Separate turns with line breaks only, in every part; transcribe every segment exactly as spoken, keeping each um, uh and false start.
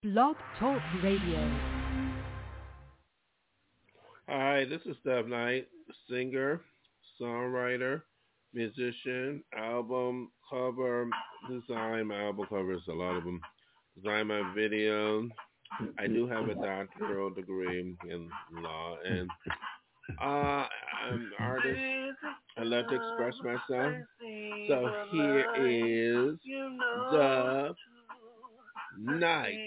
Blog Talk Radio.
Hi, this is Steph Knight, singer, songwriter, musician, album cover design. My album covers, a lot of them. Design my videos. I do have a doctoral degree in law, and uh, I'm an artist. I love to express myself. So here is the night.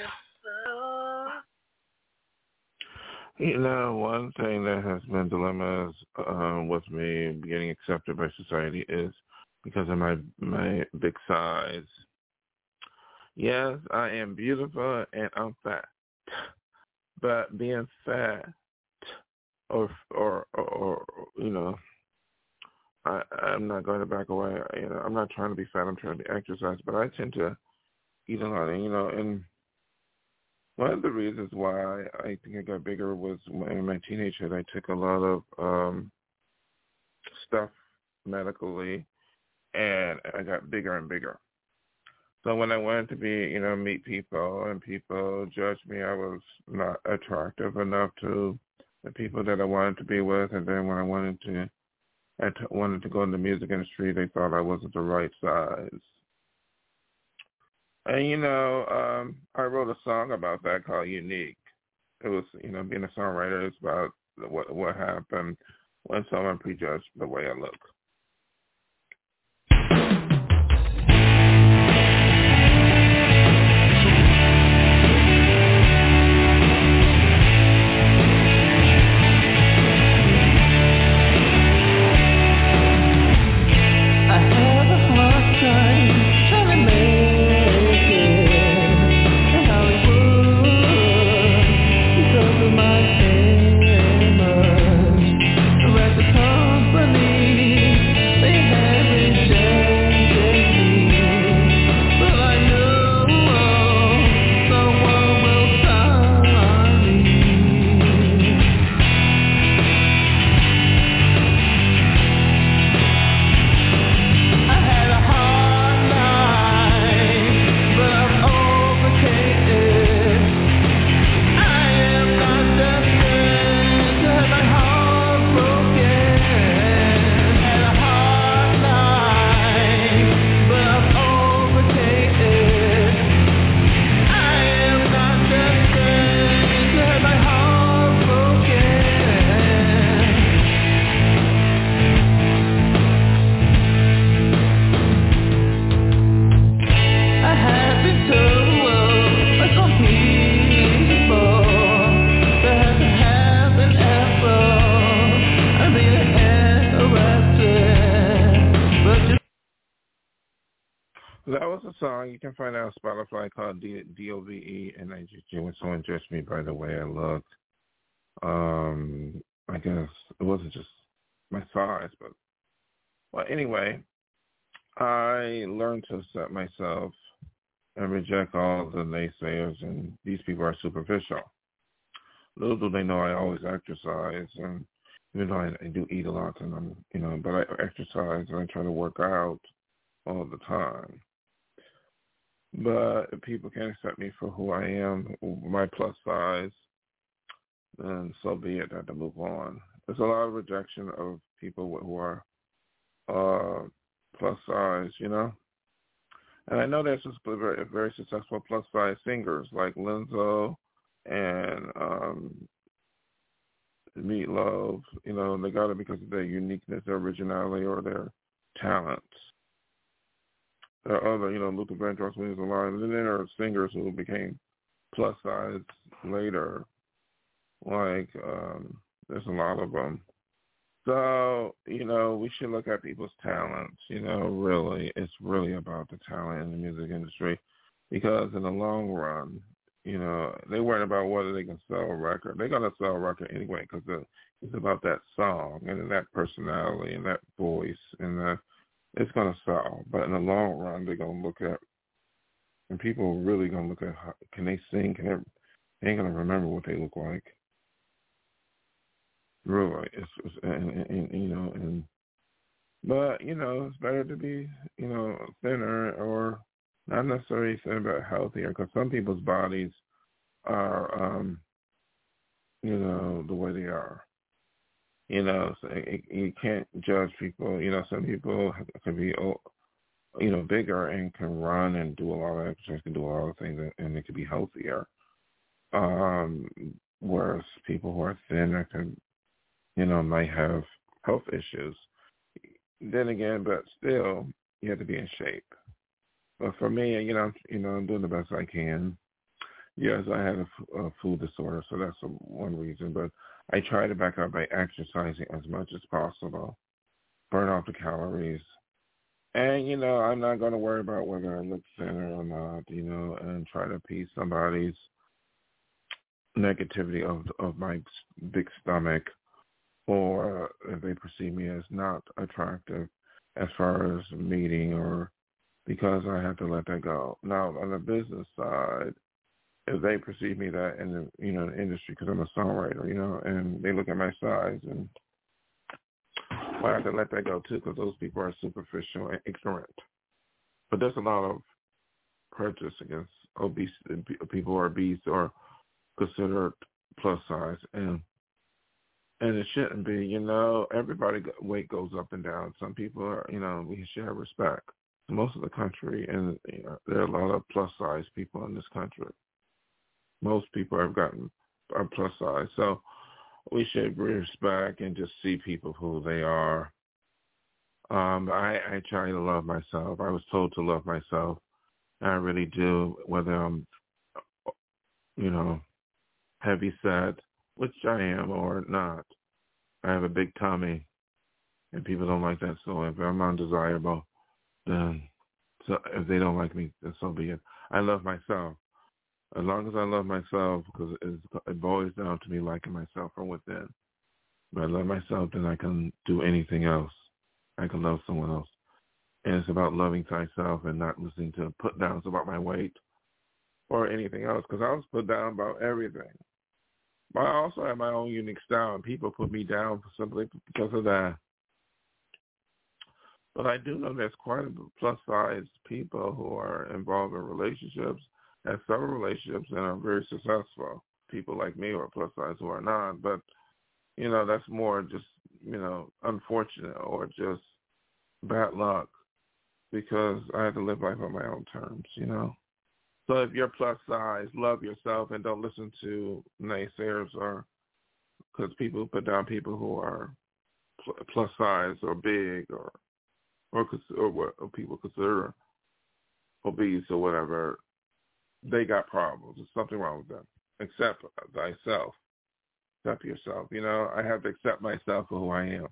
You know, one thing that has been dilemmas uh, with me getting accepted by society is because of my my big size. Yes, I am beautiful and I'm fat, but being fat or or or, or you know, I I'm not going to back away. You know, I'm not trying to be fat. I'm trying to be exercise, but I tend to eat a lot, and you know, and one of the reasons why I think I got bigger was in my teenagehood. I took a lot of um, stuff medically, and I got bigger and bigger. So when I wanted to be, you know, meet people and people judged me, I was not attractive enough to the people that I wanted to be with. And then when I wanted to, I t- wanted to go in the music industry, they thought I wasn't the right size. And, you know, um, I wrote a song about that called Unique. It was, you know, being a songwriter is about what what happened when someone prejudged the way I look. That was a song you can find out on Spotify called D- D-O-V-E, and I just, when someone judged me by the way I looked, um, I guess it wasn't just my size, but, well, anyway, I learned to accept myself and reject all the naysayers, and these people are superficial. Little do they know I always exercise, and even though I, I do eat a lot, and I'm, you know, but I exercise and I try to work out all the time. But if people can't accept me for who I am, my plus size, then so be it. I have to move on. There's a lot of rejection of people who are uh, plus size, you know. And I know there's just very, very successful plus size singers like Lizzo and um, Meatloaf. You know, they got it because of their uniqueness, their originality, or their talents. There are other, you know, Luther Vandross when he was alive. And then there are singers who became plus size later. Like, um, there's a lot of them. So, you know, we should look at people's talents. You know, really, it's really about the talent in the music industry. Because in the long run, you know, they worry about whether they can sell a record. They're going to sell a record anyway because it's about that song and that personality and that voice and that. It's going to sell, but in the long run, they're going to look at, and people are really going to look at, how, can they sing? Can they, they ain't going to remember what they look like. Really, it's, it's and, and, and you know, and But, you know, it's better to be, you know, thinner or Not necessarily saying about healthier, because some people's bodies are, um, you know, the way they are. You know, so it, you can't judge people. You know, some people can be, you know, bigger and can run and do a lot of exercise, can do a lot of things, and they can be healthier. Um, whereas people who are thinner can, you know, might have health issues. Then again, but still, you have to be in shape. But for me, you know, you know, I'm doing the best I can. Yes, I had a, a food disorder, so that's a, one reason. But I try to back up by exercising as much as possible, burn off the calories. And, you know, I'm not going to worry about whether I look thinner or not, you know, and try to appease somebody's negativity of of my big stomach, or if they perceive me as not attractive as far as meeting, or because I have to let that go. Now, on the business side, if they perceive me that in the, you know, the industry, because I'm a songwriter, you know, and they look at my size, and well, I have to let that go too, because those people are superficial and ignorant. But there's a lot of prejudice against obese people who are obese or considered plus size, and and it shouldn't be. You know, everybody weight goes up and down. Some people are, you know, we should have respect. Most of the country, and you know, there are a lot of plus size people in this country. Most people have gotten are plus size, so we should respect and just see people who they are. Um, I, I try to love myself. I was told to love myself. I really do, whether I'm, you know, heavy set, which I am, or not. I have a big tummy, and people don't like that. So if I'm undesirable, then so if they don't like me, then so be it. I love myself. As long as I love myself, because it boils down to me liking myself from within. If I love myself, then I can do anything else. I can love someone else. And it's about loving thyself and not listening to put downs about my weight or anything else, because I was put down about everything. But I also have my own unique style, and people put me down simply because of that. But I do know there's quite a plus-size people who are involved in relationships, have several relationships, and are very successful. People like me who are plus-size who are not. But, you know, that's more just, you know, unfortunate or just bad luck, because I have to live life on my own terms, you know. So if you're plus size, love yourself and don't listen to naysayers, or because people put down people who are plus size or big, or or, or what people consider obese or whatever. They got problems. There's something wrong with them. Accept thyself. Accept yourself. You know, I have to accept myself for who I am.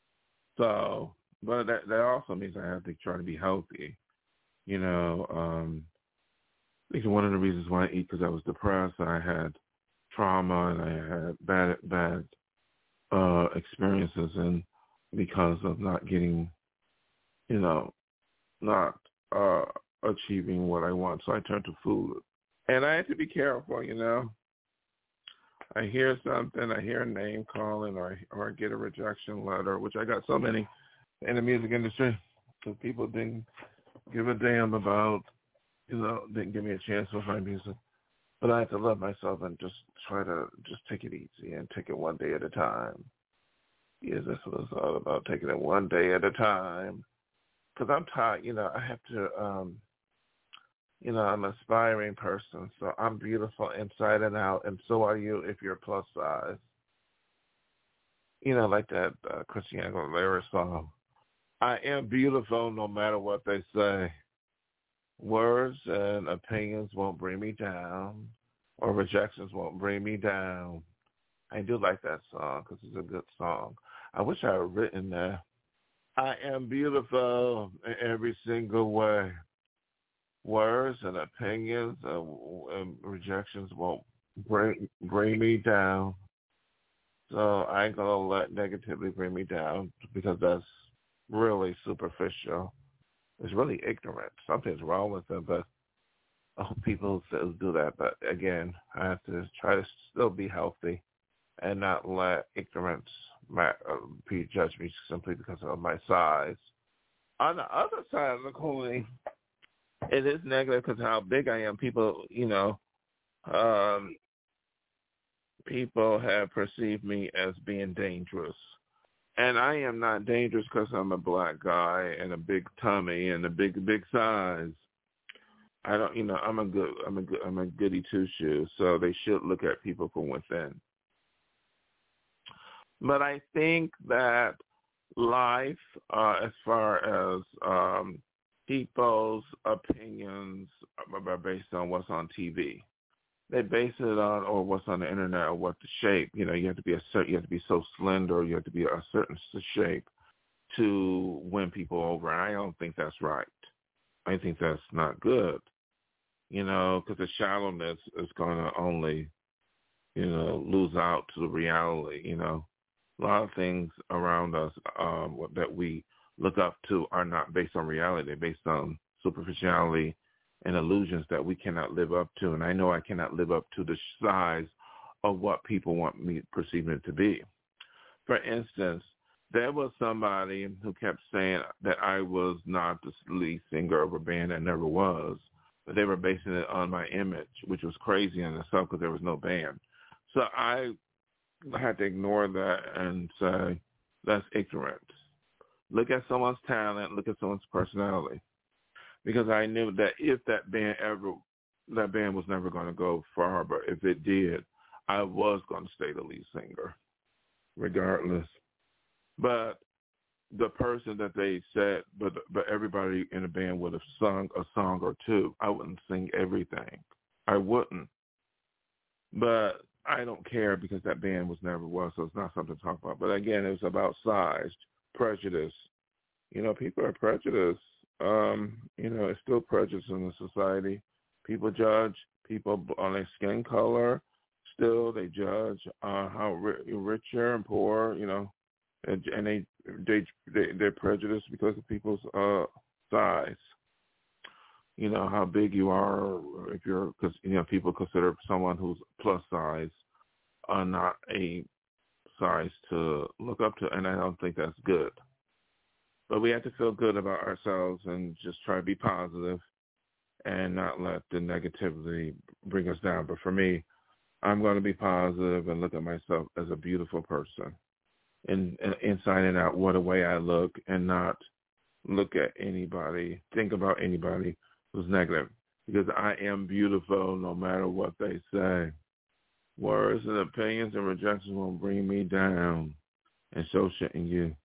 So, but that, that also means I have to try to be healthy. You know, um, I think one of the reasons why I eat, because I was depressed, I had trauma, and I had bad bad uh, experiences, and because of not getting, you know, not uh, achieving what I want, so I turned to food, and I had to be careful. You know, I hear something, I hear a name calling, or or I get a rejection letter, which I got so many in the music industry, because people didn't give a damn about. You know, didn't give me a chance with my music. But I had to love myself and just try to just take it easy and take it one day at a time. Yes, that's what it's all about, taking it one day at a time. Because I'm tired, you know, I have to, um, you know, I'm an aspiring person, so I'm beautiful inside and out, and so are you if you're plus size. You know, like that uh, Christina Aguilera song, I am beautiful no matter what they say. Words and opinions won't bring me down, or rejections won't bring me down. I do like that song because it's a good song. I wish I had written that. I am beautiful in every single way. Words and opinions and, and rejections won't bring bring me down. So I ain't gonna let negativity bring me down, because that's really superficial. It's really ignorant. Something's wrong with them, but oh, people still do that. But again, I have to try to still be healthy and not let ignorance uh, prejudge me simply because of my size. On the other side of the coin, it is negative because how big I am. People, you know, um, people have perceived me as being dangerous. And I am not dangerous because I'm a black guy and a big tummy and a big, big size. I don't, you know, I'm a good, I'm a good, I'm a goody two shoes. So they should look at people from within. But I think that life, uh, as far as um, people's opinions, are based on what's on T V. They base it on or what's on the internet or what the shape. You know, you have to be a certain, you have to be so slender, you have to be a certain shape to win people over. And I don't think that's right. I think that's not good. You know, because the shallowness is going to only, you know, lose out to the reality. You know, a lot of things around us um, that we look up to are not based on reality. They're based on superficiality and illusions that we cannot live up to. And I know I cannot live up to the size of what people want me perceiving it to be. For instance, there was somebody who kept saying that I was not the lead singer of a band. I never was. But they were basing it on my image, which was crazy in itself because there was no band. So I had to ignore that and say, that's ignorant. Look at someone's talent. Look at someone's personality. Because I knew that if that band ever, that band was never going to go far, but if it did, I was going to stay the lead singer, regardless. But the person that they said, but but everybody in the band would have sung a song or two. I wouldn't sing everything. I wouldn't. But I don't care because that band was never was, so it's not something to talk about. But again, it was about size, prejudice. You know, people are prejudiced. Um, you know, it's still prejudice in the society. People judge people on their skin color. Still, they judge uh, how ri- richer and poor, you know, and, and they, they, they, they're prejudiced because of people's uh, size. You know, how big you are, if you're, because, you know, people consider someone who's plus size uh, not a size to look up to, and I don't think that's good. But we have to feel good about ourselves and just try to be positive and not let the negativity bring us down. But for me, I'm going to be positive and look at myself as a beautiful person, and, and inside and out, what a way I look, and not look at anybody, think about anybody who's negative, because I am beautiful no matter what they say. Words and opinions and rejections will bring me down, and so shouldn't you.